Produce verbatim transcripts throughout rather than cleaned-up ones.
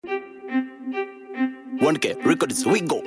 one K, records, we go.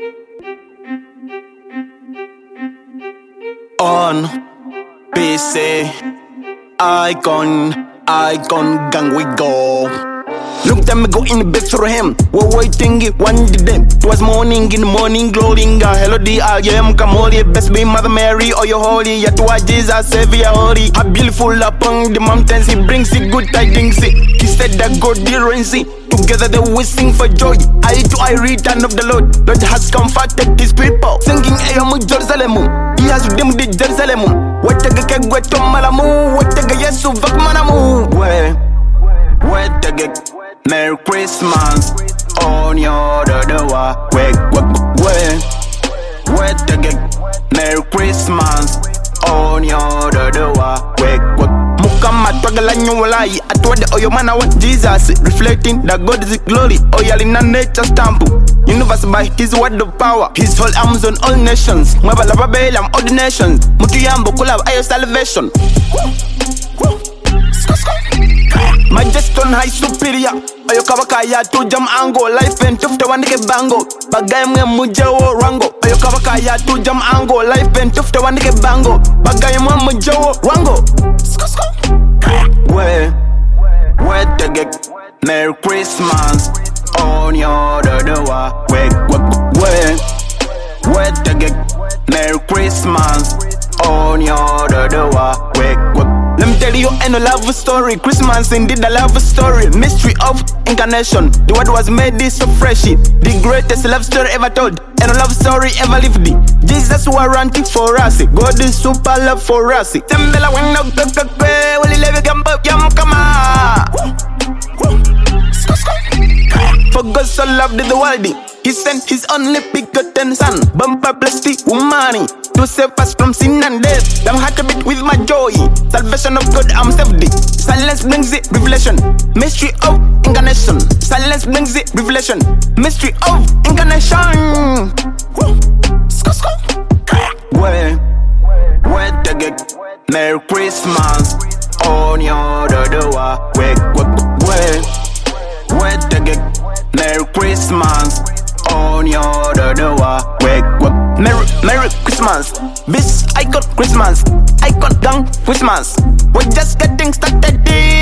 On P C, icon, icon, gang, we go. Long time ago in the bed for him. We're waiting it one day. It was morning in the morning, glowing. Hello, D I am Kamoli. Best be Mother Mary or your holy. Yet to Jesus, Savior, holy. A beautiful upon the mountains. He brings it good tidings. He said that God dear and see. Together they will sing for joy. I to I return of the Lord. Lord has comforted his people. Singing Ayamu Jerusalem. He has redeemed the Jerusalem. What the gek wet to Malamu. What the Yesu Vakmanamu. Where? Where the gek? Merry Christmas on your door. Where? Where? Where the gek? Merry Christmas on your door. Where? Mukama twagala nyuwalai atwade oyo mana wa Jesus, reflecting that God is glory. Oyali na nature stamp, universe by his word of power. His whole arms on all nations. Mwabala babelam all the nations. Mutu yambo kulab ayo salvation. Majesty on high superior. Oyo kabakaya to jam ango. Life and tough to one bango. Bagay mwe mujawo rango. Oyo kabakaya to jam ango. Life and tough to one bango. Bagay mwe mujawo rango. Where? Where the gek? Merry Christmas on your door. Where? Where? Where the gek? Merry Christmas on your door. Where? Let me tell you a love story. Christmas indeed a love story. Mystery of incarnation. The word was made this so freshy. The greatest love story ever told. And a love story ever lived. Jesus warranted for us. God is super love for us. Tembela when no kakakwe. Will he live again but yam kama. For God so loved the world, he sent his only begotten son. Bumper blessed the woman to save us from sin and death. I'm happy bit with my joy. Salvation of God, I'm saved. Silence brings the revelation. Mystery of incarnation. Silence brings the revelation. Mystery of incarnation. Where? Where the gek? Merry Christmas on your door. Where? Where? Where the gek? Merry Christmas on your door. Where? Merry, Merry Christmas. This icon Christmas. Icon gang Christmas. We're just getting started.